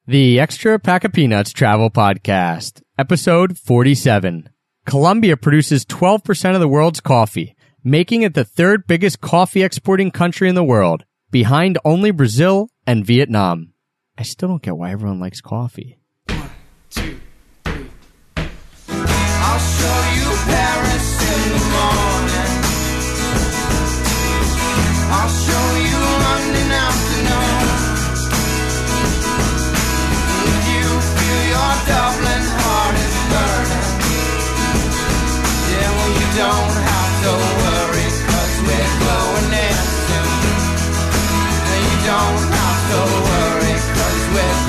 The Extra Pack of Peanuts Travel Podcast, Episode 47. Colombia produces 12% of the world's coffee, making it the third biggest coffee exporting country in the world, behind only Brazil and Vietnam. I still don't get why everyone likes coffee. 1, 2, 3. I'll show you Paris in the morning. I'll show you London afternoon. If you feel your Dublin heart is burning, yeah, well, you don't have to worry, 'cause we're going in soon. And you don't have to worry, 'cause we're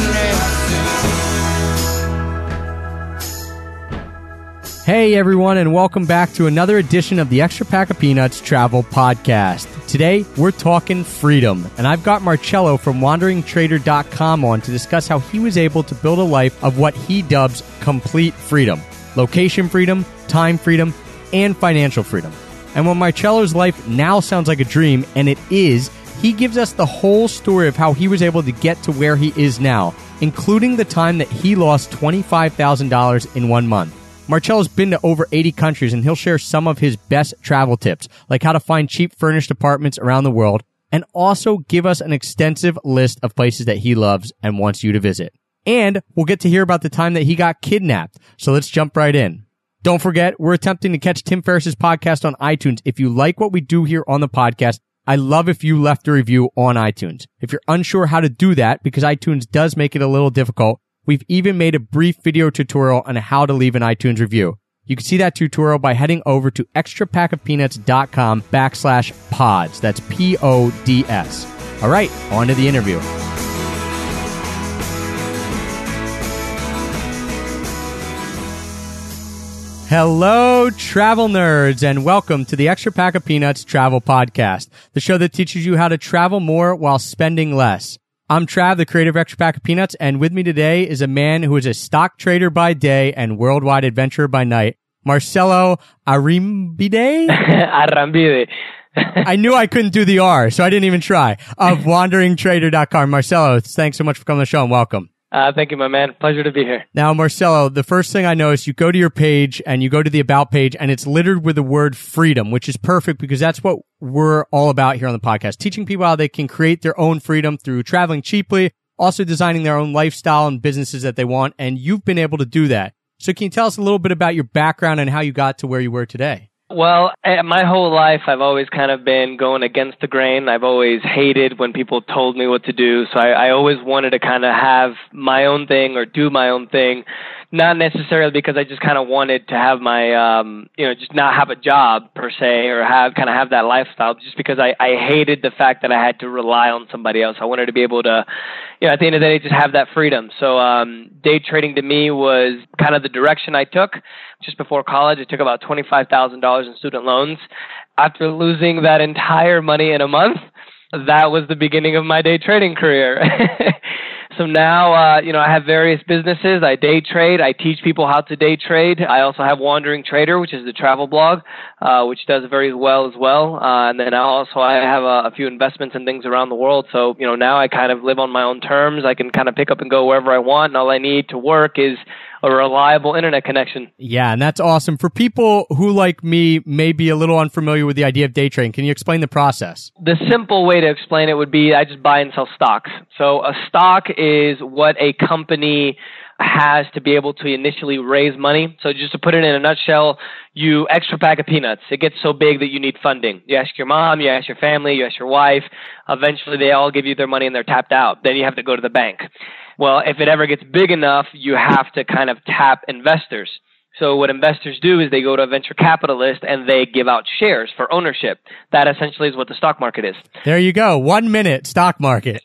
going in soon. Hey everyone, and welcome back to another edition of the Extra Pack of Peanuts Travel Podcast. Today, we're talking freedom, and I've got Marcello from WanderingTrader.com on to discuss how he was able to build a life of what he dubs complete freedom. Location freedom, time freedom, and financial freedom. And when Marcello's life now sounds like a dream, and it is, he gives us the whole story of how he was able to get to where he is now, including the time that he lost $25,000 in 1 month. Marcello's been to over 80 countries, and he'll share some of his best travel tips, like how to find cheap furnished apartments around the world, and also give us an extensive list of places that he loves and wants you to visit. And we'll get to hear about the time that he got kidnapped, so let's jump right in. Don't forget, we're attempting to catch Tim Ferriss's podcast on iTunes. If you like what we do here on the podcast, I love if you left a review on iTunes. If you're unsure how to do that, because iTunes does make it a little difficult, we've even made a brief video tutorial on how to leave an iTunes review. You can see that tutorial by heading over to extrapackofpeanuts.com/pods. That's PODS. All right, on to the interview. Hello, travel nerds, and welcome to the Extra Pack of Peanuts Travel Podcast, the show that teaches you how to travel more while spending less. I'm Trav, the creator of Extra Pack of Peanuts, and with me today is a man who is a stock trader by day and worldwide adventurer by night, Marcello Arrambide? Arrambide. I knew I couldn't do the R, so I didn't even try, of WanderingTrader.com. Marcello, thanks so much for coming on the show, and welcome. Thank you, my man. Pleasure to be here. Now, Marcello, the first thing I noticed, you go to your page and you go to the About page and it's littered with the word freedom, which is perfect because that's what we're all about here on the podcast, teaching people how they can create their own freedom through traveling cheaply, also designing their own lifestyle and businesses that they want, and you've been able to do that. So can you tell us a little bit about your background and how you got to where you were today? Well, my whole life, I've always kind of been going against the grain. I've always hated when people told me what to do. So I always wanted to kind of have my own thing or do my own thing. Not necessarily because I just kind of wanted to have my, just not have a job per se or have that lifestyle, just because I hated the fact that I had to rely on somebody else. I wanted to be able to, at the end of the day, just have that freedom. So day trading to me was kind of the direction I took. Just before college, I took about $25,000 in student loans. After losing that entire money in a month, that was the beginning of my day trading career. So now, I have various businesses. I day trade. I teach people how to day trade. I also have Wandering Trader, which is the travel blog, which does very well as well. And then I have a few investments and things around the world. So, now I kind of live on my own terms. I can kind of pick up and go wherever I want. And all I need to work is a reliable internet connection. Yeah, and that's awesome. For people who, like me, may be a little unfamiliar with the idea of day trading, can you explain the process? The simple way to explain it would be I just buy and sell stocks. So a stock is what a company has to be able to initially raise money. So just to put it in a nutshell, you extra pack of peanuts. It gets so big that you need funding. You ask your mom, you ask your family, you ask your wife. Eventually they all give you their money and they're tapped out. Then you have to go to the bank. Well, if it ever gets big enough, you have to kind of tap investors. So what investors do is they go to a venture capitalist and they give out shares for ownership. That essentially is what the stock market is. There you go. 1 minute stock market.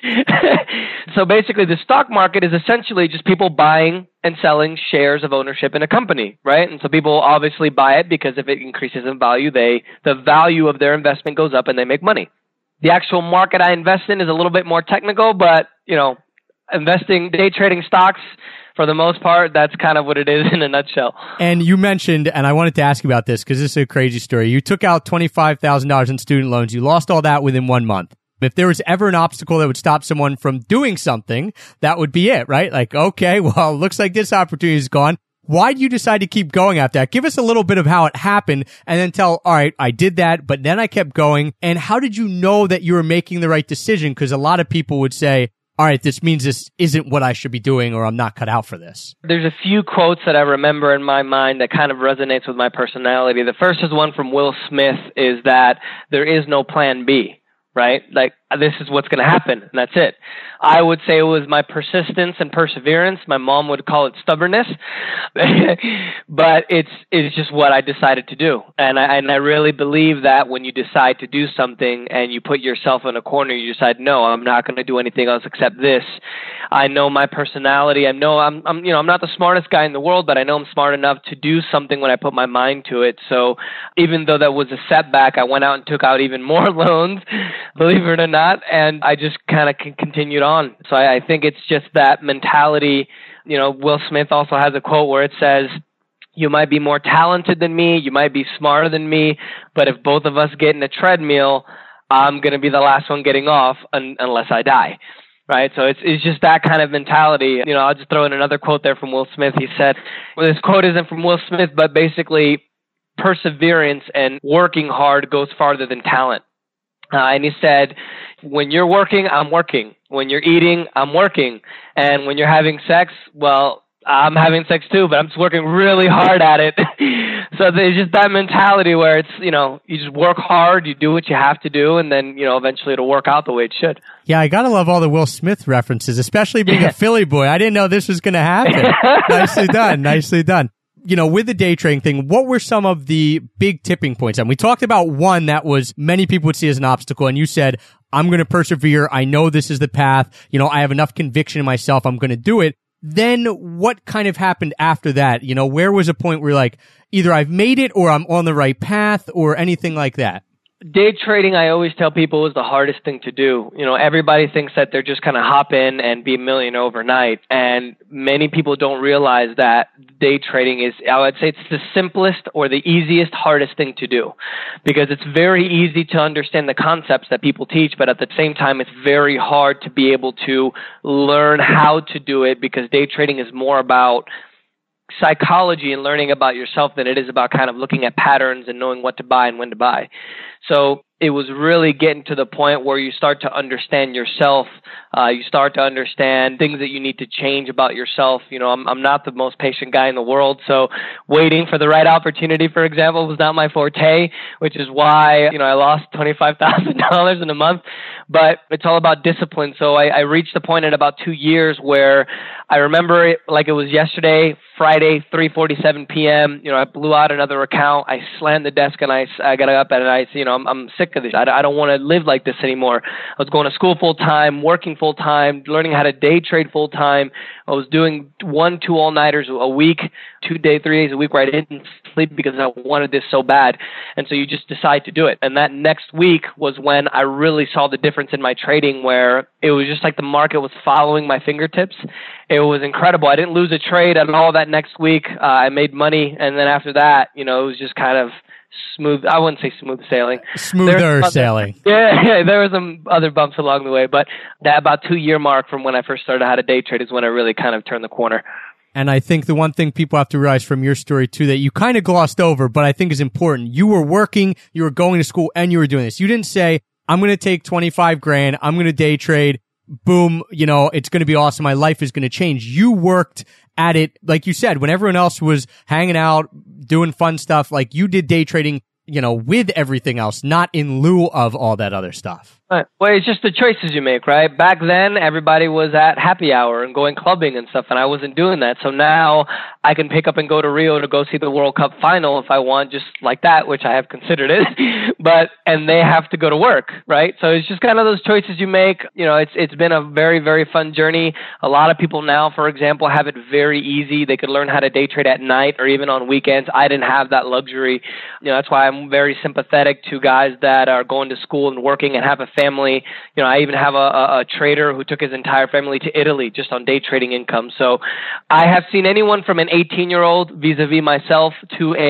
So basically the stock market is essentially just people buying and selling shares of ownership in a company, right? And so people obviously buy it because if it increases in value, the value of their investment goes up and they make money. The actual market I invest in is a little bit more technical, but, investing, day trading stocks, for the most part, that's kind of what it is in a nutshell. And you mentioned, and I wanted to ask you about this because this is a crazy story. You took out $25,000 in student loans. You lost all that within 1 month. If there was ever an obstacle that would stop someone from doing something, that would be it, right? Like, okay, well, looks like this opportunity is gone. Why did you decide to keep going after that? Give us a little bit of how it happened and then tell, all right, I did that, but then I kept going. And how did you know that you were making the right decision? Because a lot of people would say, all right, this means this isn't what I should be doing, or I'm not cut out for this. There's a few quotes that I remember in my mind that kind of resonates with my personality. The first is one from Will Smith, is that there is no plan B, right? Like, this is what's going to happen, and that's it. I would say it was my persistence and perseverance. My mom would call it stubbornness, but it's just what I decided to do. And I really believe that when you decide to do something and you put yourself in a corner, you decide, no, I'm not going to do anything else except this. I know my personality. I know I'm not the smartest guy in the world, but I know I'm smart enough to do something when I put my mind to it. So even though that was a setback, I went out and took out even more loans, believe it or not, and I just kind of continued on. So I think it's just that mentality. Will Smith also has a quote where it says, you might be more talented than me, you might be smarter than me, but if both of us get in a treadmill, I'm going to be the last one getting off unless I die. Right. So it's just that kind of mentality. I'll just throw in another quote there from Will Smith. He said, well, this quote isn't from Will Smith, but basically perseverance and working hard goes farther than talent. And he said, when you're working, I'm working. When you're eating, I'm working. And when you're having sex, well, I'm having sex too, but I'm just working really hard at it. So there's just that mentality where it's, you just work hard, you do what you have to do, and then, eventually it'll work out the way it should. Yeah, I gotta love all the Will Smith references, especially being a Philly boy. I didn't know this was gonna happen. Nicely done, nicely done. With the day trading thing, what were some of the big tipping points? And we talked about one that was many people would see as an obstacle, and you said, I'm going to persevere. I know this is the path. I have enough conviction in myself. I'm going to do it. Then what kind of happened after that? Where was a point where you're like, either I've made it or I'm on the right path or anything like that? Day trading, I always tell people, is the hardest thing to do. Everybody thinks that they're just going to hop in and be a millionaire overnight. And many people don't realize that day trading is, I would say it's the simplest or the easiest, hardest thing to do. Because it's very easy to understand the concepts that people teach, but at the same time, it's very hard to be able to learn how to do it, because day trading is more about psychology and learning about yourself than it is about kind of looking at patterns and knowing what to buy and when to buy. So it was really getting to the point where you start to understand yourself. You start to understand things that you need to change about yourself. I'm not the most patient guy in the world, so waiting for the right opportunity, for example, was not my forte, which is why, I lost $25,000 in a month. But it's all about discipline. So I reached a point at about 2 years where I remember it like it was yesterday, Friday, 3:47 p.m. I blew out another account. I slammed the desk and I got up and I said, I'm sick of this. I don't want to live like this anymore. I was going to school full time, working full time, learning how to day trade full time. I was doing 1-2 all-nighters a week, 3 days a week where I didn't sleep because I wanted this so bad. And so you just decide to do it. And that next week was when I really saw the difference in my trading, where it was just like the market was following my fingertips. It was incredible. I didn't lose a trade at all that next week. I made money. And then after that, it was just kind of smooth. I wouldn't say smooth sailing. Smoother sailing. Yeah, there were some other bumps along the way. But that about 2-year mark from when I first started how to day trade is when I really kind of turned the corner. And I think the one thing people have to realize from your story too, that you kind of glossed over, but I think is important. You were working, you were going to school, and you were doing this. You didn't say, I'm going to take 25 grand, I'm going to day trade, boom, it's going to be awesome. My life is going to change. You worked at it, like you said, when everyone else was hanging out, doing fun stuff, like you did day trading, with everything else, not in lieu of all that other stuff. Right. Well, it's just the choices you make, right? Back then, everybody was at happy hour and going clubbing and stuff, and I wasn't doing that. So now I can pick up and go to Rio to go see the World Cup final if I want, just like that, which I have considered it. And they have to go to work, right? So it's just kind of those choices you make. It's been a very, very fun journey. A lot of people now, for example, have it very easy. They could learn how to day trade at night or even on weekends. I didn't have that luxury. That's why I'm very sympathetic to guys that are going to school and working and have a family. I even have a trader who took his entire family to Italy just on day trading income. So I have seen anyone from an 18-year-old vis-a-vis myself to a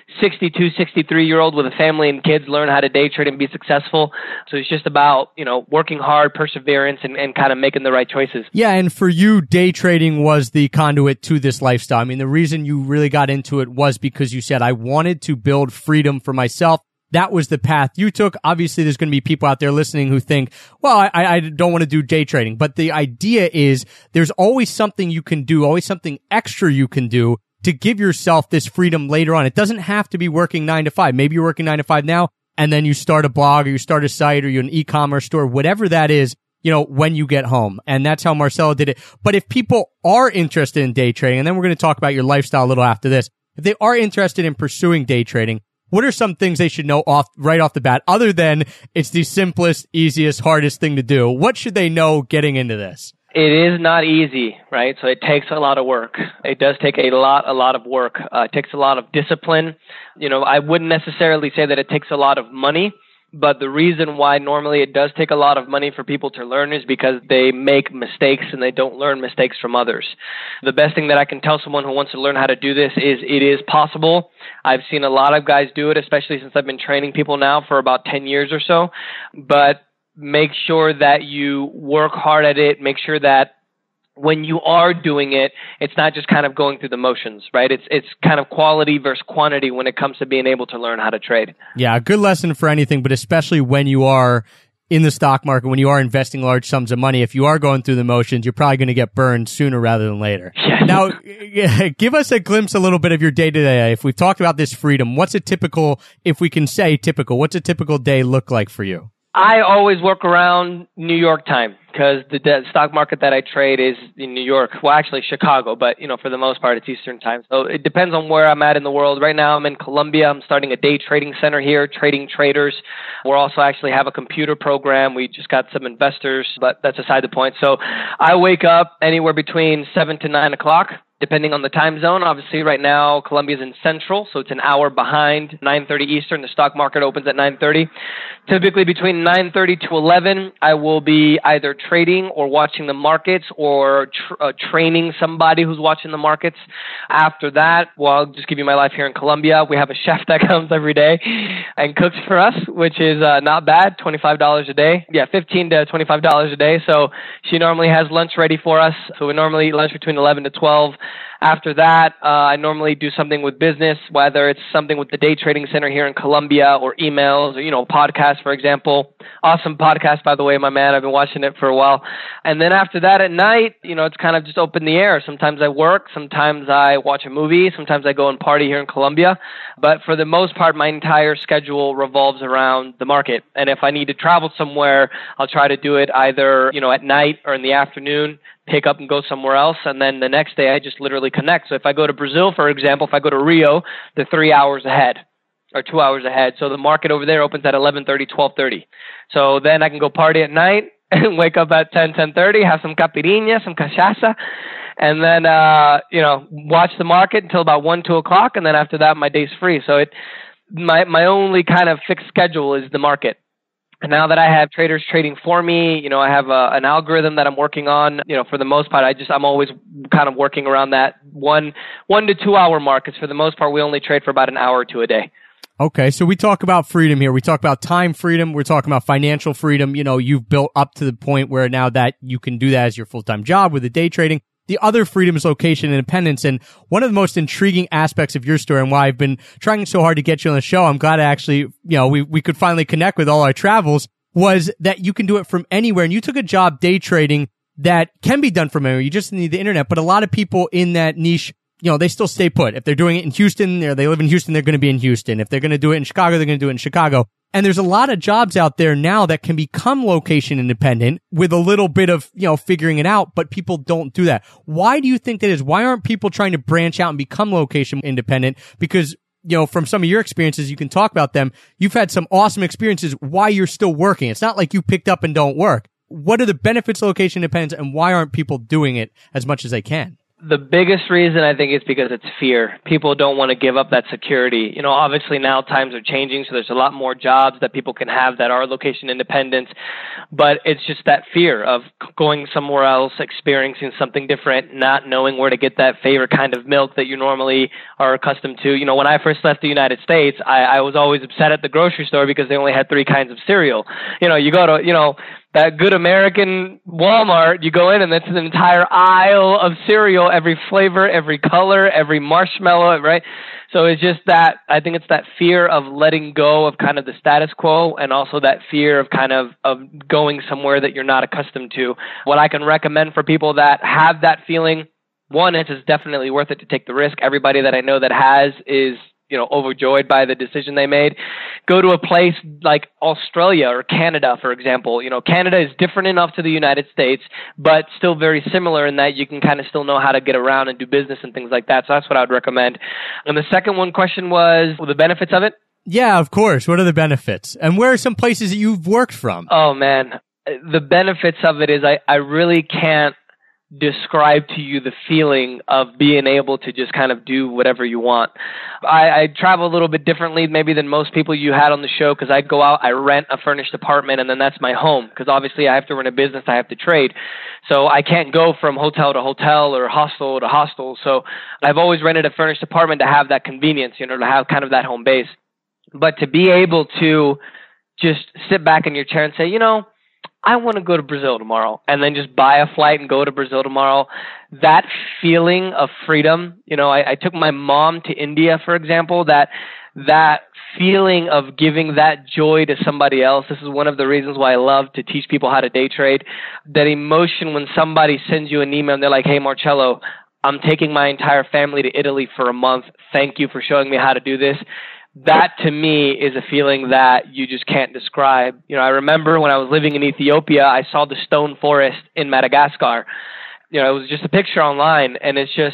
62, 63-year-old with a family and kids learn how to day trade and be successful. So it's just about, working hard, perseverance, and kind of making the right choices. Yeah, and for you, day trading was the conduit to this lifestyle. I mean, the reason you really got into it was because you said, I wanted to build freedom for myself. That was the path you took. Obviously, there's going to be people out there listening who think, well, I don't want to do day trading. But the idea is there's always something you can do, always something extra you can do to give yourself this freedom later on. It doesn't have to be working 9 to 5. Maybe you're working 9 to 5 now, and then you start a blog or you start a site or you're an e-commerce store, whatever that is, when you get home. And that's how Marcelo did it. But if people are interested in day trading, and then we're going to talk about your lifestyle a little after this, if they are interested in pursuing day trading, what are some things they should know right off the bat, other than it's the simplest, easiest, hardest thing to do? What should they know getting into this? It is not easy, right? So it takes a lot of work. It does take a lot of work. It takes a lot of discipline. I wouldn't necessarily say that it takes a lot of money, but the reason why normally it does take a lot of money for people to learn is because they make mistakes and they don't learn mistakes from others. The best thing that I can tell someone who wants to learn how to do this is it is possible. I've seen a lot of guys do it, especially since I've been training people now for about 10 years or so. But make sure that you work hard at it. Make sure that when you are doing it, it's not just kind of going through the motions, right? It's kind of quality versus quantity when it comes to being able to learn how to trade. Yeah, a good lesson for anything, but especially when you are in the stock market, when you are investing large sums of money, if you are going through the motions, you're probably going to get burned sooner rather than later. Yes. Now, give us a glimpse a little bit of your day-to-day. If we've talked about this freedom, what's a typical day look like for you? I always work around New York time because the stock market that I trade is in New York. Well, actually Chicago, but for the most part it's Eastern time. So it depends on where I'm at in the world. Right now I'm in Colombia. I'm starting a day trading center here, trading traders. We're also actually have a computer program. We just got some investors, but that's aside the point. So I wake up anywhere between 7 to 9 o'clock. Depending on the time zone. Obviously, right now, Colombia's in Central, so it's an hour behind 9:30 Eastern. The stock market opens at 9:30. Typically, between 9:30 to 11, I will be either trading or watching the markets or training somebody who's watching the markets. After that, well, I'll just give you my life here in Colombia. We have a chef that comes every day and cooks for us, which is not bad, $25 a day. Yeah, $15 to $25 a day. So she normally has lunch ready for us. So we normally eat lunch between 11 to 12. After that, I normally do something with business, whether it's something with the day trading center here in Colombia or emails or, podcasts, for example. Awesome podcast, by the way, my man. I've been watching it for a while. And then after that at night, it's kind of just up in the air. Sometimes I work. Sometimes I watch a movie. Sometimes I go and party here in Colombia. But for the most part, my entire schedule revolves around the market. And if I need to travel somewhere, I'll try to do it either, at night or in the afternoon, pick up and go somewhere else. And then the next day I just literally connect. So if I go to Brazil, for example, if I go to Rio, they're 3 hours ahead or 2 hours ahead. So the market over there opens at 11:30, 12:30. So then I can go party at night and wake up at 10:30, have some caipirinha, some cachaça, and then, watch the market until about 1, 2 o'clock. And then after that, my day's free. So my only kind of fixed schedule is the market. And now that I have traders trading for me, I have an algorithm that I'm working on. For the most part, I'm always kind of working around that 1 to 2 hour mark. Because for the most part, we only trade for about an hour or two a day. Okay, so we talk about freedom here. We talk about time freedom. We're talking about financial freedom. You've built up to the point where now that you can do that as your full-time job with the day trading. The other freedom is location independence. And one of the most intriguing aspects of your story and why I've been trying so hard to get you on the show, I'm glad actually, we could finally connect with all our travels, was that you can do it from anywhere. And you took a job day trading that can be done from anywhere. You just need the internet. But a lot of people in that niche, they still stay put. If they're doing it in Houston, or they live in Houston, they're going to be in Houston. If they're going to do it in Chicago, they're going to do it in Chicago. And there's a lot of jobs out there now that can become location independent with a little bit of, figuring it out, but people don't do that. Why do you think that is? Why aren't people trying to branch out and become location independent? Because, from some of your experiences, you can talk about them. You've had some awesome experiences while you're still working. It's not like you picked up and don't work. What are the benefits of location independence and why aren't people doing it as much as they can? The biggest reason I think is because it's fear. People don't want to give up that security. Obviously now times are changing, so there's a lot more jobs that people can have that are location independent, but it's just that fear of going somewhere else, experiencing something different, not knowing where to get that favorite kind of milk that you normally are accustomed to. When I first left the United States, I was always upset at the grocery store because they only had 3 kinds of cereal. You go to, that good American Walmart, you go in and it's an entire aisle of cereal, every flavor, every color, every marshmallow, right? So it's just that, I think it's that fear of letting go of kind of the status quo, and also that fear of kind of going somewhere that you're not accustomed to. What I can recommend for people that have that feeling, one, it's definitely worth it to take the risk. Everybody that I know that has is overjoyed by the decision they made. Go to a place like Australia or Canada, for example. Canada is different enough to the United States, but still very similar in that you can kind of still know how to get around and do business and things like that. So that's what I would recommend. And the second question was the benefits of it? Yeah, of course. What are the benefits? And where are some places that you've worked from? Oh, man. The benefits of it is I really can't describe to you the feeling of being able to just kind of do whatever you want. I travel a little bit differently maybe than most people you had on the show, because I go out, I rent a furnished apartment, and then that's my home, because obviously I have to run a business, I have to trade. So I can't go from hotel to hotel or hostel to hostel. So I've always rented a furnished apartment to have that convenience, to have kind of that home base. But to be able to just sit back in your chair and say, I want to go to Brazil tomorrow, and then just buy a flight and go to Brazil tomorrow. That feeling of freedom, I took my mom to India, for example, that feeling of giving that joy to somebody else. This is one of the reasons why I love to teach people how to day trade. That emotion when somebody sends you an email and they're like, hey, Marcello, I'm taking my entire family to Italy for a month. Thank you for showing me how to do this. That, to me, is a feeling that you just can't describe. I remember when I was living in Ethiopia, I saw the stone forest in Madagascar. It was just a picture online, and it's just,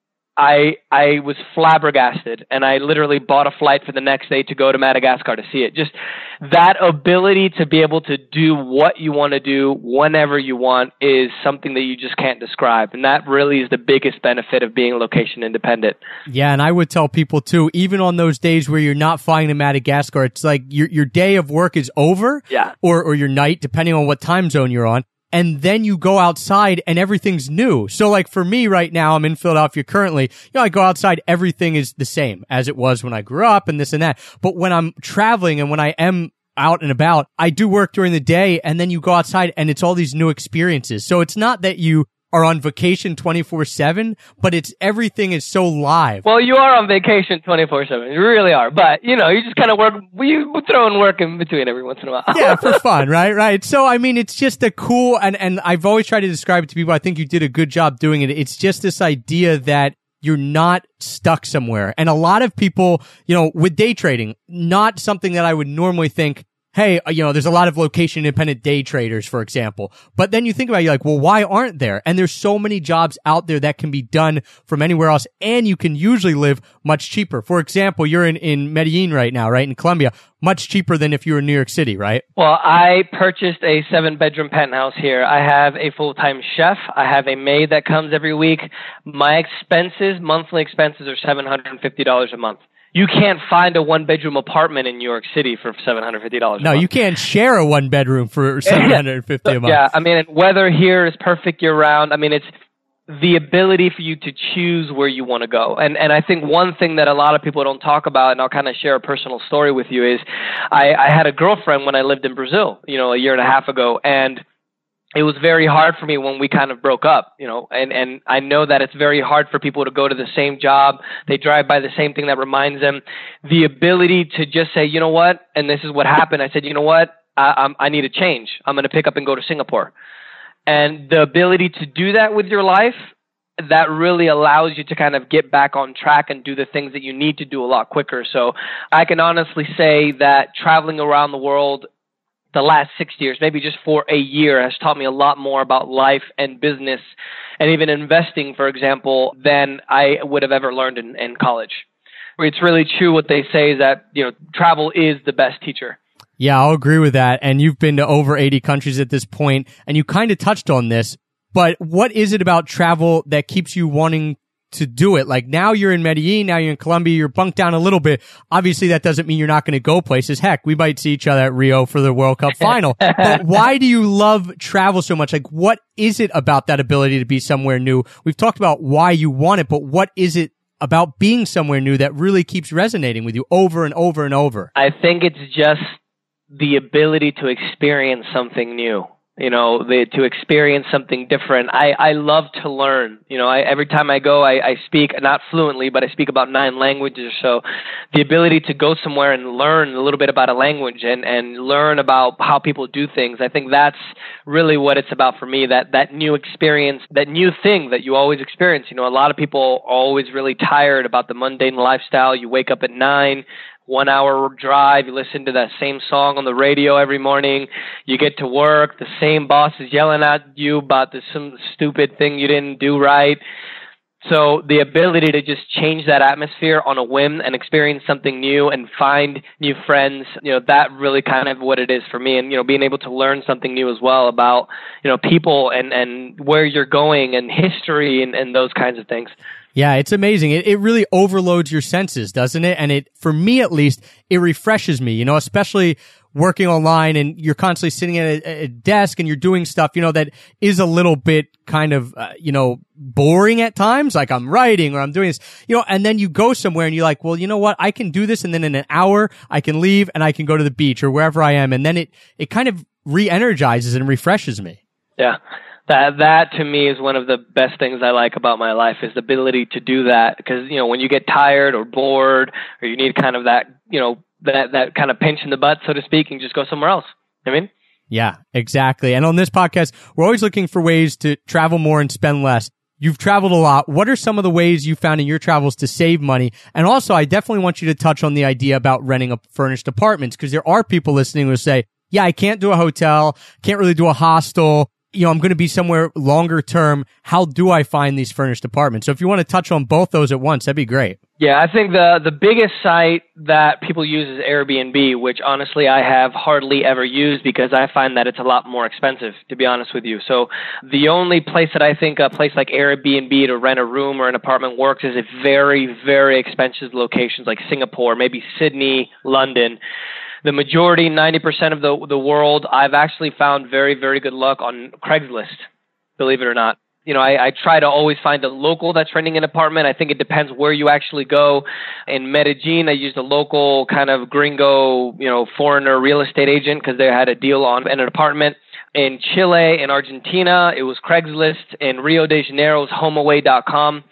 I was flabbergasted, and I literally bought a flight for the next day to go to Madagascar to see it. Just that ability to be able to do what you want to do whenever you want is something that you just can't describe, and that really is the biggest benefit of being location independent. Yeah, and I would tell people too, even on those days where you're not flying to Madagascar, it's like your day of work is over, yeah, or your night, depending on what time zone you're on. And then you go outside and everything's new. So like for me right now, I'm in Philadelphia currently, I go outside, everything is the same as it was when I grew up and this and that. But when I'm traveling and when I am out and about, I do work during the day, and then you go outside and it's all these new experiences. So it's not that you are on vacation 24/7, but everything is so live. Well, you are on vacation 24/7. You really are. But, you just kind of work, you throw in work in between every once in a while. Yeah, for fun, right? So, I mean, it's just a cool, and I've always tried to describe it to people. I think you did a good job doing it. It's just this idea that you're not stuck somewhere. And a lot of people, with day trading, not something that I would normally think, hey, there's a lot of location independent day traders, for example. But then you think about it, you're like, well, why aren't there? And there's so many jobs out there that can be done from anywhere else, and you can usually live much cheaper. For example, you're in Medellin right now, right? In Colombia. Much cheaper than if you were in New York City, right? Well, I purchased a 7-bedroom penthouse here. I have a full-time chef. I have a maid that comes every week. My monthly expenses are $750 a month. You can't find a 1-bedroom apartment in New York City for $750 a month. No, you can't share a 1-bedroom for $750 a month. Yeah, I mean, weather here is perfect year-round. I mean, it's the ability for you to choose where you want to go. And I think one thing that a lot of people don't talk about, and I'll kind of share a personal story with you, is I had a girlfriend when I lived in Brazil, a year and a half ago, and it was very hard for me when we kind of broke up, and I know that it's very hard for people to go to the same job. They drive by the same thing that reminds them. The ability to just say, you know what, and this is what happened. I said, you know what, I need a change. I'm going to pick up and go to Singapore. And the ability to do that with your life, that really allows you to kind of get back on track and do the things that you need to do a lot quicker. So I can honestly say that traveling around the world the last 6 years, maybe just for a year, has taught me a lot more about life and business and even investing, for example, than I would have ever learned in college. It's really true what they say is that, travel is the best teacher. Yeah, I'll agree with that. And you've been to over 80 countries at this point, and you kind of touched on this. But what is it about travel that keeps you wanting to do it? Like now you're in Medellin, now you're in Colombia, you're bunked down a little bit. Obviously that doesn't mean you're not going to go places. Heck, we might see each other at Rio for the World Cup final. But why do you love travel so much? Like what is it about that ability to be somewhere new? We've talked about why you want it, but what is it about being somewhere new that really keeps resonating with you over and over and over? I think it's just the ability to experience something new. To experience something different. I love to learn. Every time I go, I speak, not fluently, but I speak about 9 languages. So the ability to go somewhere and learn a little bit about a language and learn about how people do things, I think that's really what it's about for me, that new experience, that new thing that you always experience. A lot of people are always really tired about the mundane lifestyle. You wake up at 9, 1 hour drive, you listen to that same song on the radio every morning, you get to work, the same boss is yelling at you about some stupid thing you didn't do right. So the ability to just change that atmosphere on a whim and experience something new and find new friends, that really kind of what it is for me. And, being able to learn something new as well about, people and where you're going and history and those kinds of things. Yeah, it's amazing. It really overloads your senses, doesn't it? And for me at least, it refreshes me, especially working online and you're constantly sitting at a desk and you're doing stuff, that is a little bit kind of, boring at times. Like I'm writing or I'm doing this, and then you go somewhere and you're like, well, you know what? I can do this. And then in an hour I can leave and I can go to the beach or wherever I am. And then it kind of re-energizes and refreshes me. Yeah. That to me is one of the best things I like about my life is the ability to do that. Because, when you get tired or bored or you need kind of that, that kind of pinch in the butt, so to speak, and just go somewhere else. Yeah, exactly. And on this podcast, we're always looking for ways to travel more and spend less. You've traveled a lot. What are some of the ways you found in your travels to save money? And also, I definitely want you to touch on the idea about renting furnished apartments because there are people listening who say, yeah, I can't do a hotel, can't really do a hostel. I'm going to be somewhere longer term. How do I find these furnished apartments? So if you want to touch on both those at once, that'd be great. Yeah, I think the biggest site that people use is Airbnb, which honestly I have hardly ever used because I find that it's a lot more expensive, to be honest with you. So the only place that I think a place like Airbnb to rent a room or an apartment works is at very, very expensive locations like Singapore, maybe Sydney, London. The majority, 90% of the world, I've actually found very, very good luck on Craigslist, believe it or not. I try to always find a local that's renting an apartment. I think it depends where you actually go. In Medellin, I used a local kind of gringo, foreigner real estate agent because they had a deal on an apartment. In Chile, in Argentina, it was Craigslist. In Rio de Janeiro, it was HomeAway.com.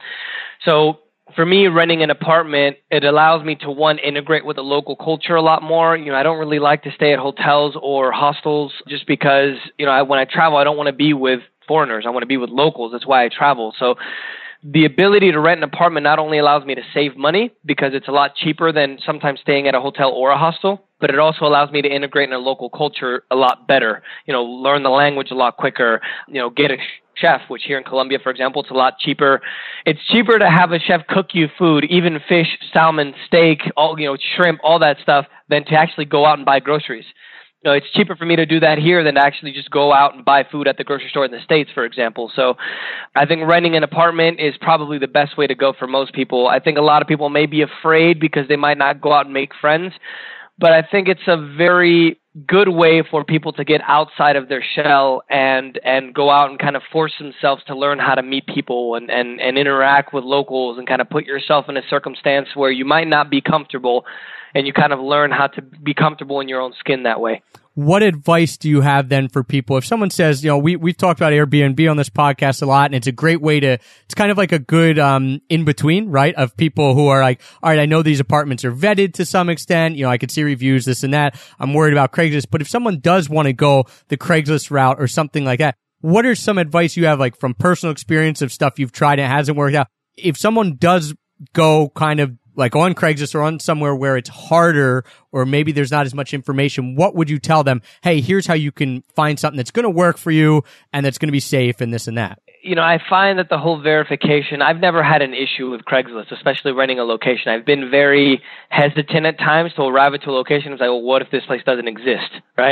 So for me, renting an apartment, it allows me to, one, integrate with the local culture a lot more. I don't really like to stay at hotels or hostels just because, when I travel, I don't want to be with foreigners. I want to be with locals. That's why I travel. So the ability to rent an apartment not only allows me to save money because it's a lot cheaper than sometimes staying at a hotel or a hostel, but it also allows me to integrate in a local culture a lot better, learn the language a lot quicker, get a chef, which here in Colombia, for example, it's a lot cheaper. It's cheaper to have a chef cook you food, even fish, salmon, steak, all, shrimp, all that stuff, than to actually go out and buy groceries. It's cheaper for me to do that here than to actually just go out and buy food at the grocery store in the States, for example. So I think renting an apartment is probably the best way to go for most people. I think a lot of people may be afraid because they might not go out and make friends, but I think it's a very good way for people to get outside of their shell and go out and kind of force themselves to learn how to meet people and interact with locals and kind of put yourself in a circumstance where you might not be comfortable, and you kind of learn how to be comfortable in your own skin that way. What advice do you have then for people? If someone says, we've talked about Airbnb on this podcast a lot, and it's a great way it's kind of like a good in-between, right, of people who are like, all right, I know these apartments are vetted to some extent. I could see reviews, this and that. I'm worried about Craigslist. But if someone does want to go the Craigslist route or something like that, what are some advice you have, like from personal experience of stuff you've tried and it hasn't worked out? If someone does go kind of like on Craigslist or on somewhere where it's harder or maybe there's not as much information, what would you tell them? Hey, here's how you can find something that's going to work for you and that's going to be safe and this and that. I find that the whole verification, I've never had an issue with Craigslist, especially renting a location. I've been very hesitant at times to arrive at a location and say, well, what if this place doesn't exist, right?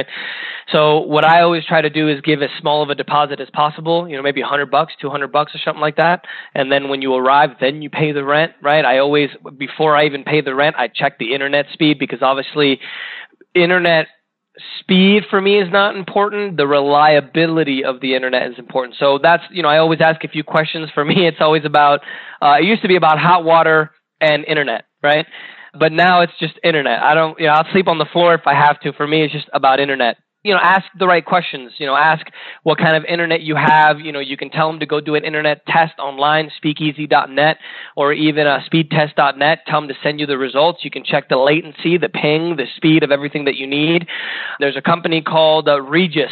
So what I always try to do is give as small of a deposit as possible, maybe $100, $200 or something like that. And then when you arrive, then you pay the rent, right? I always, before I even pay the rent, I check the internet speed, because obviously internet speed for me is not important. The reliability of the internet is important. So that's, I always ask a few questions. For me, it's always about, it used to be about hot water and internet, right? But now it's just internet. I'll sleep on the floor if I have to. For me, it's just about internet. Ask the right questions. Ask what kind of internet you have. You can tell them to go do an internet test online, speakeasy.net, or even speedtest.net. Tell them to send you the results. You can check the latency, the ping, the speed of everything that you need. There's a company called Regus,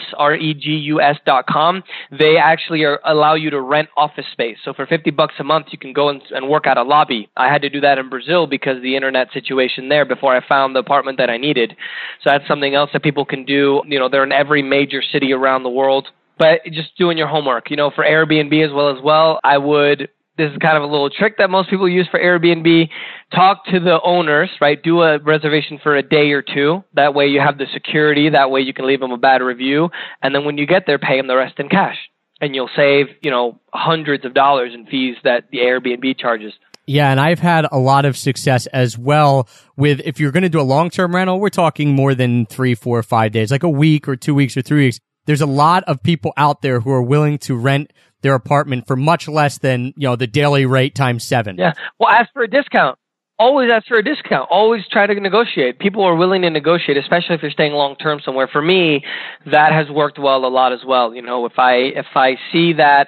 Regus.com. They actually allow you to rent office space. So for $50 a month, you can go and work at a lobby. I had to do that in Brazil because of the internet situation there before I found the apartment that I needed. So that's something else that people can do. They're in every major city around the world. But just doing your homework, for Airbnb as well, I would, this is kind of a little trick that most people use for Airbnb, talk to the owners, right? Do a reservation for a day or two. That way you have the security. That way you can leave them a bad review. And then when you get there, pay them the rest in cash. And you'll save, hundreds of dollars in fees that the Airbnb charges. Yeah, and I've had a lot of success as well with, if you're going to do a long-term rental, we're talking more than 3, 4, 5 days, like a week or 2 weeks or 3 weeks. There's a lot of people out there who are willing to rent their apartment for much less than, the daily rate times 7. Yeah. Well, ask for a discount. Always ask for a discount. Always try to negotiate. People are willing to negotiate, especially if you're staying long-term somewhere. For me, that has worked well a lot as well. If I see that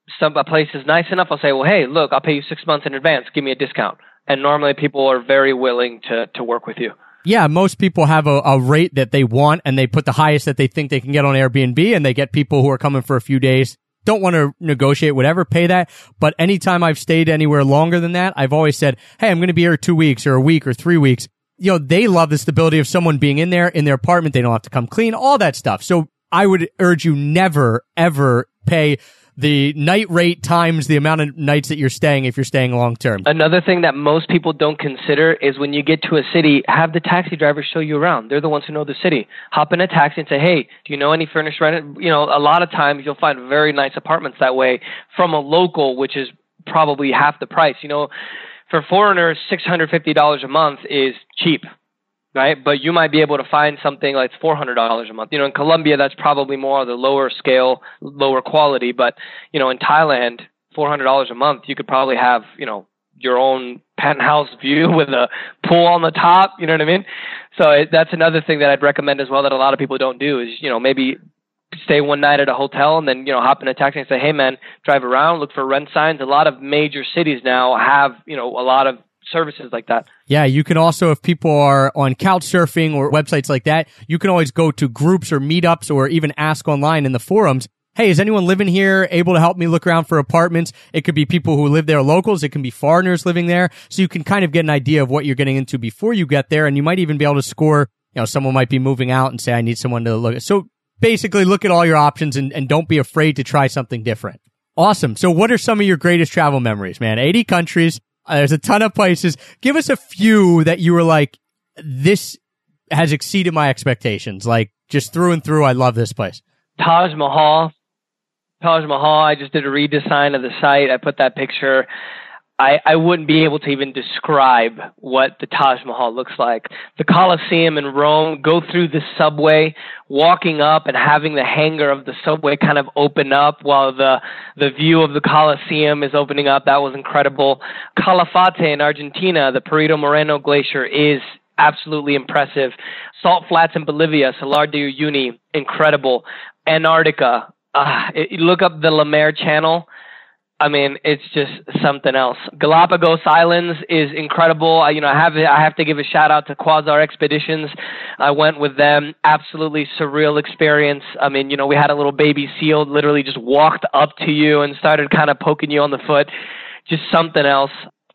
a place is nice enough, I'll say, well, hey, look, I'll pay you 6 months in advance. Give me a discount. And normally people are very willing to work with you. Yeah, most people have a rate that they want, and they put the highest that they think they can get on Airbnb, and they get people who are coming for a few days, don't want to negotiate, whatever, pay that. But anytime I've stayed anywhere longer than that, I've always said, hey, I'm going to be here 2 weeks or a week or 3 weeks. They love the stability of someone being in their apartment. They don't have to come clean, all that stuff. So I would urge you never, ever pay the night rate times the amount of nights that you're staying if you're staying long term. Another thing that most people don't consider is when you get to a city, have the taxi driver show you around. They're the ones who know the city. Hop in a taxi and say, hey, do you know any furnished rent? A lot of times you'll find very nice apartments that way from a local, which is probably half the price. For foreigners, $650 a month is cheap. Right, but you might be able to find something like $400 a month. In Colombia, that's probably more the lower scale, lower quality. But in Thailand, $400 a month, you could probably have your own penthouse view with a pool on the top. You know what I mean? So that's another thing that I'd recommend as well that a lot of people don't do is maybe stay one night at a hotel and then hop in a taxi and say, hey man, drive around, look for rent signs. A lot of major cities now have a lot of services like that. Yeah, you can also, if people are on couch surfing or websites like that, you can always go to groups or meetups or even ask online in the forums, hey, is anyone living here able to help me look around for apartments? It could be people who live there, locals. It can be foreigners living there. So you can kind of get an idea of what you're getting into before you get there. And you might even be able to score, someone might be moving out and say, I need someone to look at. So basically look at all your options and don't be afraid to try something different. Awesome. So what are some of your greatest travel memories, man? 80 countries. There's a ton of places. Give us a few that you were like, this has exceeded my expectations. Like, just through and through, I love this place. Taj Mahal. I just did a redesign of the site. I put that picture. I wouldn't be able to even describe what the Taj Mahal looks like. The Colosseum in Rome, go through the subway, walking up and having the hangar of the subway kind of open up while the view of the Colosseum is opening up. That was incredible. Calafate in Argentina, the Perito Moreno Glacier is absolutely impressive. Salt Flats in Bolivia, Salar de Uyuni, incredible. Antarctica, look up the Lemaire Channel. I mean, it's just something else. Galapagos Islands is incredible. I have to give a shout out to Quasar Expeditions. I went with them. Absolutely surreal experience. I mean, we had a little baby seal literally just walked up to you and started kind of poking you on the foot. Just something else.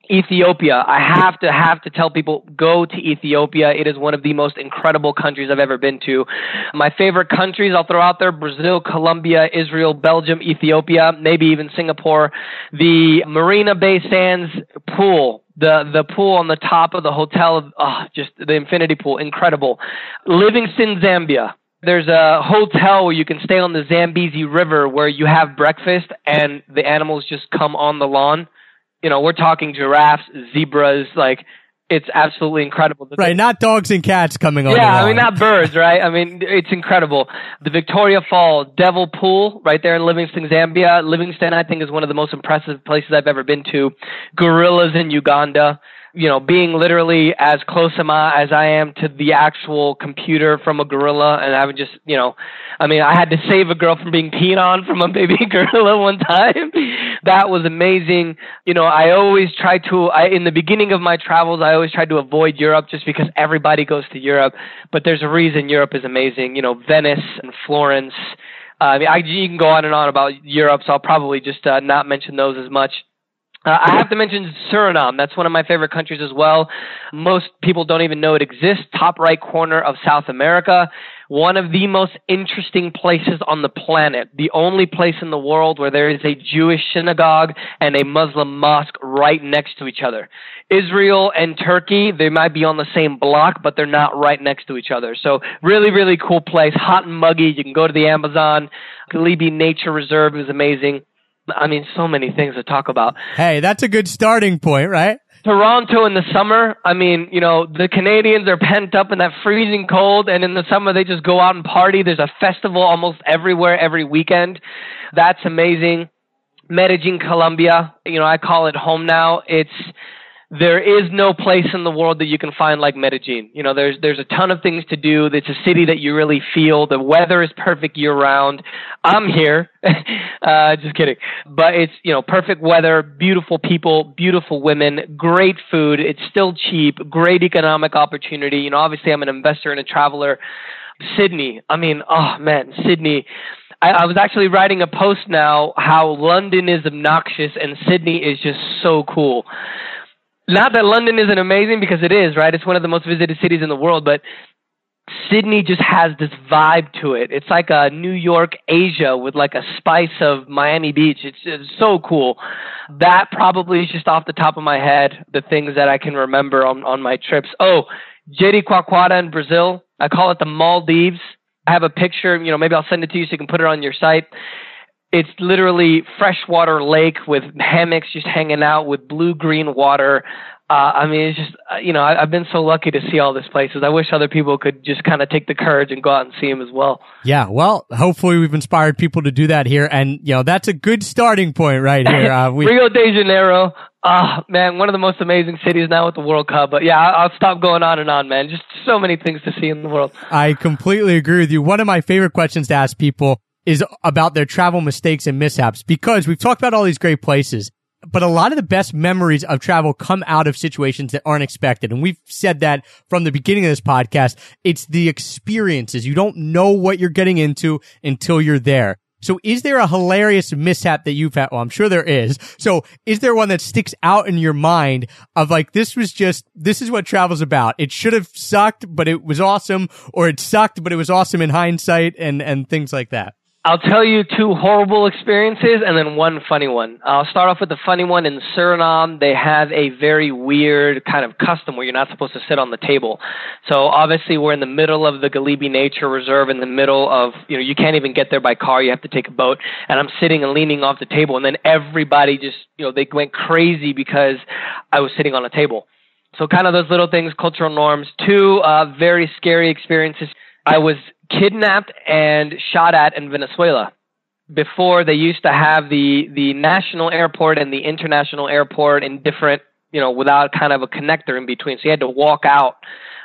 Ethiopia. I have to tell people, go to Ethiopia. It is one of the most incredible countries I've ever been to. My favorite countries I'll throw out there: Brazil, Colombia, Israel, Belgium, Ethiopia, maybe even Singapore. The Marina Bay Sands pool, the pool on the top of the hotel, just the infinity pool, incredible. Livingston, Zambia. There's a hotel where you can stay on the Zambezi River where you have breakfast and the animals just come on the lawn. You know, we're talking giraffes, zebras, like, it's absolutely incredible. Right, not dogs and cats coming on. Yeah, I mean, not birds, right? I mean, it's incredible. The Victoria Falls Devil Pool, right there in Livingston, Zambia. Livingston, I think, is one of the most impressive places I've ever been to. Gorillas in Uganda. You know, being literally as close as I am to the actual computer from a gorilla, and I would just, you know, I mean, I had to save a girl from being peed on from a baby gorilla one time. That was amazing. You know, I always try to, in the beginning of my travels, I always tried to avoid Europe just because everybody goes to Europe, but there's a reason Europe is amazing. You know, Venice and Florence. I mean, you can go on and on about Europe, so I'll probably just not mention those as much. I have to mention Suriname. That's one of my favorite countries as well. Most people don't even know it exists. Top right corner of South America. One of the most interesting places on the planet. The only place in the world where there is a Jewish synagogue and a Muslim mosque right next to each other. Israel and Turkey, they might be on the same block, but they're not right next to each other. So really, really cool place. Hot and muggy. You can go to the Amazon. Galibi Nature Reserve is amazing. I mean, so many things to talk about. Hey, that's a good starting point, right? Toronto in the summer, I mean, you know, the Canadians are pent up in that freezing cold, and in the summer they just go out and party. There's a festival almost everywhere, every weekend. That's amazing. Medellin, Colombia, you know, I call it home now. There is no place in the world that you can find like Medellin. You know, there's a ton of things to do. It's a city that you really feel. The weather is perfect year round. I'm here. Just kidding. But it's, you know, perfect weather, beautiful people, beautiful women, great food. It's still cheap, great economic opportunity. You know, obviously I'm an investor and a traveler. Sydney. I mean, oh man, Sydney. I was actually writing a post now how London is obnoxious and Sydney is just so cool. Not that London isn't amazing, because it is, right? It's one of the most visited cities in the world, but Sydney just has this vibe to it. It's like a New York, Asia with like a spice of Miami Beach. It's so cool. That probably is just off the top of my head, the things that I can remember on my trips. Oh, Jericoacoara in Brazil. I call it the Maldives. I have a picture, you know, maybe I'll send it to you so you can put it on your site. It's literally freshwater lake with hammocks just hanging out with blue-green water. I mean, it's just, you know, I've been so lucky to see all these places. I wish other people could just kind of take the courage and go out and see them as well. Yeah, well, hopefully we've inspired people to do that here. And, you know, that's a good starting point right here. Rio de Janeiro. Man, one of the most amazing cities now with the World Cup. But yeah, I'll stop going on and on, man. Just so many things to see in the world. I completely agree with you. One of my favorite questions to ask people is about their travel mistakes and mishaps, because we've talked about all these great places, but a lot of the best memories of travel come out of situations that aren't expected. And we've said that from the beginning of this podcast. It's the experiences. You don't know what you're getting into until you're there. So is there a hilarious mishap that you've had? Well, I'm sure there is. So is there one that sticks out in your mind of like, this is what travel's about. It should have sucked, but it was awesome, or it sucked, but it was awesome in hindsight, and things like that? I'll tell you two horrible experiences and then one funny one. I'll start off with the funny one. In Suriname, they have a very weird kind of custom where you're not supposed to sit on the table. So obviously we're in the middle of the Galibi Nature Reserve, in the middle of, you know, you can't even get there by car. You have to take a boat. And I'm sitting and leaning off the table. And then everybody just, you know, they went crazy because I was sitting on a table. So kind of those little things, cultural norms. Two very scary experiences. I was kidnapped and shot at in Venezuela. Before, they used to have the national airport and the international airport in different, you know, without kind of a connector in between. So you had to walk out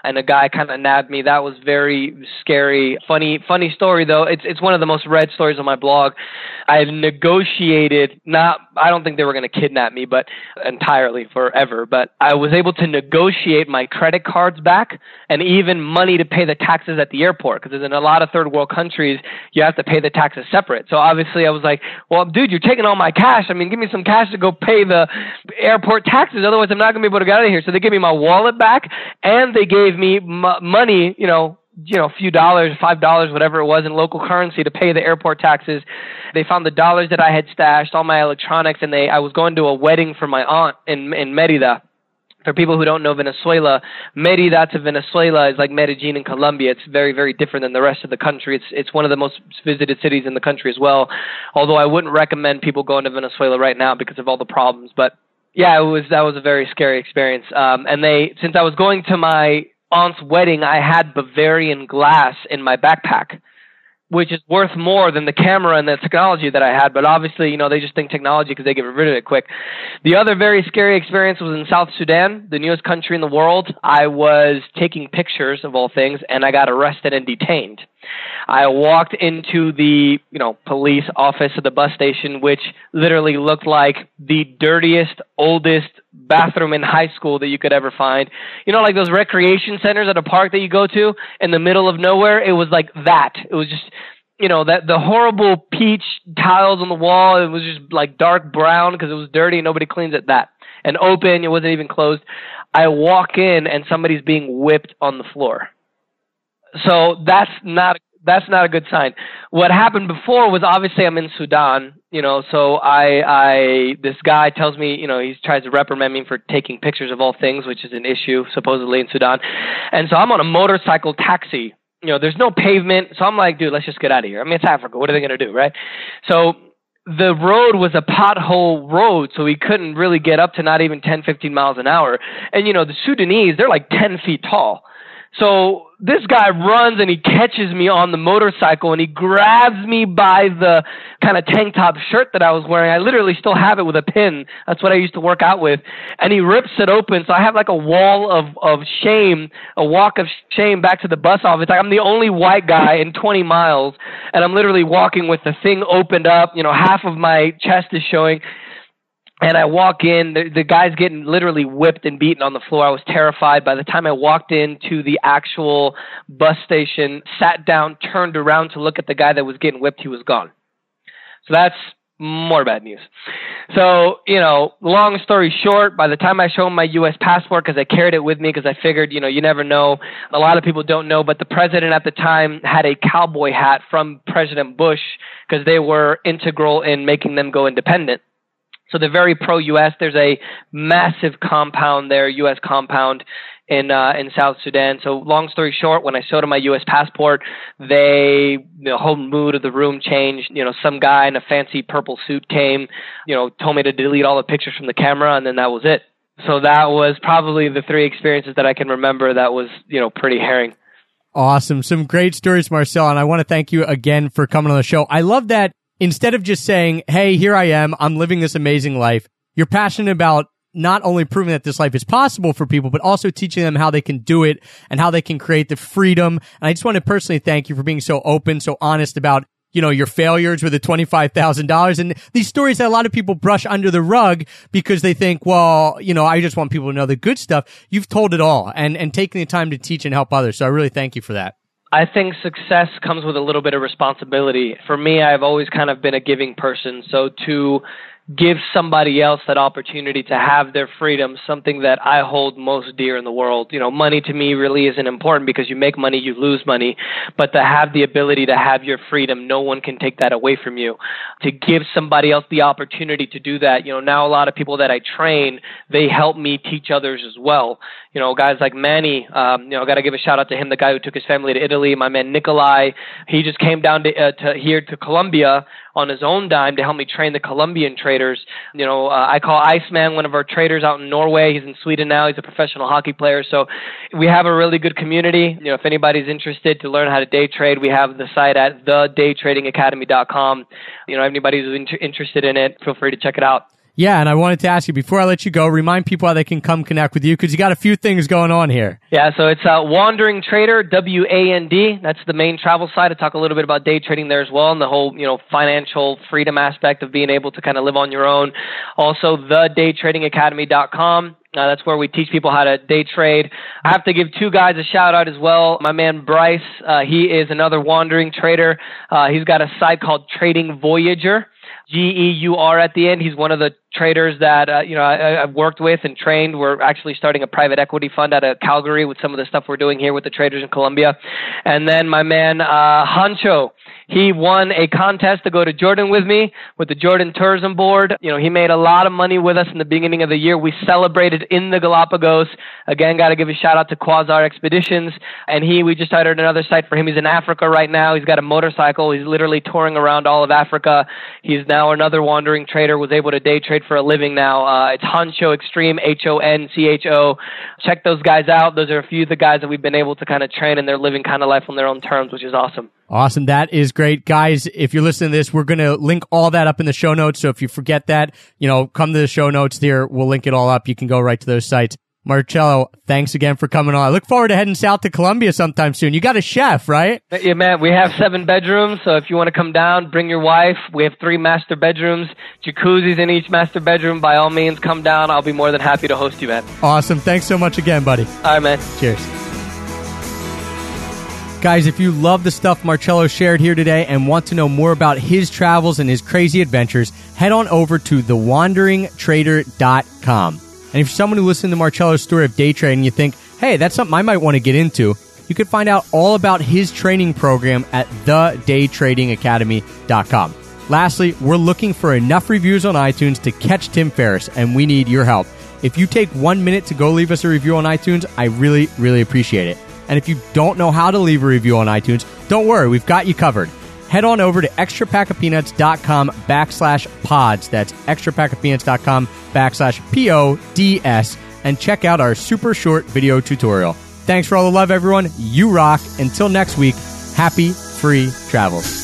and a guy kind of nabbed me. That was very scary. Funny story though. It's one of the most read stories on my blog. I had negotiated, I don't think they were going to kidnap me, but entirely forever, but I was able to negotiate my credit cards back and even money to pay the taxes at the airport, because in a lot of third world countries, you have to pay the taxes separate. So obviously I was like, well, dude, you're taking all my cash. I mean, give me some cash to go pay the airport taxes. Otherwise, I'm not going to be able to get out of here. So they gave me my wallet back, and they gave me money, a few dollars, $5, whatever it was, in local currency to pay the airport taxes. They found the dollars that I had stashed, all my electronics, and I was going to a wedding for my aunt in Mérida. For people who don't know Venezuela, Mérida to Venezuela is like Medellin in Colombia. It's very, very different than the rest of the country. It's one of the most visited cities in the country as well, although I wouldn't recommend people going to Venezuela right now because of all the problems. But yeah, that was a very scary experience. And since I was going to my aunt's wedding, I had Bavarian glass in my backpack, which is worth more than the camera and the technology that I had. But obviously, they just think technology because they get rid of it quick. The other very scary experience was in South Sudan, the newest country in the world. I was taking pictures, of all things, and I got arrested and detained. I walked into the, police office of the bus station, which literally looked like the dirtiest, oldest bathroom in high school that you could ever find. Like those recreation centers at a park that you go to in the middle of nowhere. It was like that. It was just, that the horrible peach tiles on the wall. It was just like dark brown because it was dirty and nobody cleans it. That. And open, it wasn't even closed. I walk in and somebody's being whipped on the floor. So that's not a good sign. What happened before was, obviously I'm in Sudan, so this guy tells me, he tries to reprimand me for taking pictures of all things, which is an issue supposedly in Sudan. And so I'm on a motorcycle taxi. There's no pavement. So I'm like, dude, let's just get out of here. I mean, it's Africa. What are they going to do, right? So the road was a pothole road, so we couldn't really get up to not even 10, 15 miles an hour. And, the Sudanese, they're like 10 feet tall. So this guy runs and he catches me on the motorcycle and he grabs me by the kind of tank top shirt that I was wearing. I literally still have it with a pin. That's what I used to work out with. And he rips it open. So I have like a wall of shame, a walk of shame back to the bus office. Like I'm the only white guy in 20 miles and I'm literally walking with the thing opened up. Half of my chest is showing. And I walk in, the guy's getting literally whipped and beaten on the floor. I was terrified. By the time I walked into the actual bus station, sat down, turned around to look at the guy that was getting whipped, he was gone. So that's more bad news. So, long story short, by the time I show him my U.S. passport, because I carried it with me, because I figured, you never know. A lot of people don't know, but the president at the time had a cowboy hat from President Bush because they were integral in making them go independent. So they're very pro-U.S. There's a massive compound there, U.S. compound in South Sudan. So long story short, when I showed them my U.S. passport, the whole mood of the room changed. Some guy in a fancy purple suit came, told me to delete all the pictures from the camera, and then that was it. So that was probably the 3 experiences that I can remember that was, pretty harrowing. Awesome. Some great stories, Marcel, and I want to thank you again for coming on the show. I love that. Instead of just saying, hey, here I am, I'm living this amazing life, you're passionate about not only proving that this life is possible for people, but also teaching them how they can do it and how they can create the freedom. And I just want to personally thank you for being so open, so honest about, your failures with the $25,000 and these stories that a lot of people brush under the rug because they think, well, I just want people to know the good stuff. You've told it all and taken the time to teach and help others. So I really thank you for that. I think success comes with a little bit of responsibility. For me, I've always kind of been a giving person. So to give somebody else that opportunity to have their freedom, something that I hold most dear in the world. Money to me really isn't important because you make money, you lose money. But to have the ability to have your freedom, no one can take that away from you. To give somebody else the opportunity to do that, now a lot of people that I train, they help me teach others as well. Guys like Manny, I got to give a shout out to him, the guy who took his family to Italy. My man Nikolai, he just came down to Colombia on his own dime to help me train the Colombian traders. I call Iceman one of our traders out in Norway. He's in Sweden now. He's a professional hockey player. So we have a really good community. If anybody's interested to learn how to day trade, we have the site at thedaytradingacademy.com. Anybody who's interested in it, feel free to check it out. Yeah, and I wanted to ask you, before I let you go, remind people how they can come connect with you, because you got a few things going on here. Yeah, so it's Wandering Trader, WAND. That's the main travel site. I talk a little bit about day trading there as well, and the whole, financial freedom aspect of being able to kind of live on your own. Also, thedaytradingacademy.com. That's where we teach people how to day trade. I have to give two guys a shout out as well. My man Bryce, he is another wandering trader. He's got a site called Trading Voyager, GEUR at the end. He's one of the traders that I've worked with and trained. We're actually starting a private equity fund out of Calgary with some of the stuff we're doing here with the traders in Colombia. And then my man Hancho, he won a contest to go to Jordan with me with the Jordan Tourism Board. He made a lot of money with us in the beginning of the year. We celebrated in the Galapagos. Again, got to give a shout out to Quasar Expeditions. And we just started another site for him. He's in Africa right now. He's got a motorcycle. He's literally touring around all of Africa. He's now another wandering trader, was able to day trade for a living now. It's Hancho Extreme, HONCHO. Check those guys out. Those are a few of the guys that we've been able to kind of train, and they're living kind of life on their own terms, which is awesome. Awesome. That is great. Guys, if you're listening to this, we're going to link all that up in the show notes. So if you forget that, come to the show notes there. We'll link it all up. You can go right to those sites. Marcelo, thanks again for coming on. I look forward to heading south to Colombia sometime soon. You got a chef, right? Yeah, man. We have 7 bedrooms, so if you want to come down, bring your wife. We have 3 master bedrooms, jacuzzis in each master bedroom. By all means, come down. I'll be more than happy to host you, man. Awesome. Thanks so much again, buddy. All right, man. Cheers. Guys, if you love the stuff Marcelo shared here today and want to know more about his travels and his crazy adventures, head on over to thewanderingtrader.com. And if you're someone who listened to Marcelo's story of day trading and you think, hey, that's something I might want to get into, you can find out all about his training program at thedaytradingacademy.com. Lastly, we're looking for enough reviews on iTunes to catch Tim Ferriss, and we need your help. If you take 1 minute to go leave us a review on iTunes, I really, really appreciate it. And if you don't know how to leave a review on iTunes, don't worry, we've got you covered. Head on over to extrapackofpeanuts.com/pods. That's extrapackofpeanuts.com/PODS and check out our super short video tutorial. Thanks for all the love, everyone. You rock. Until next week, happy free travels.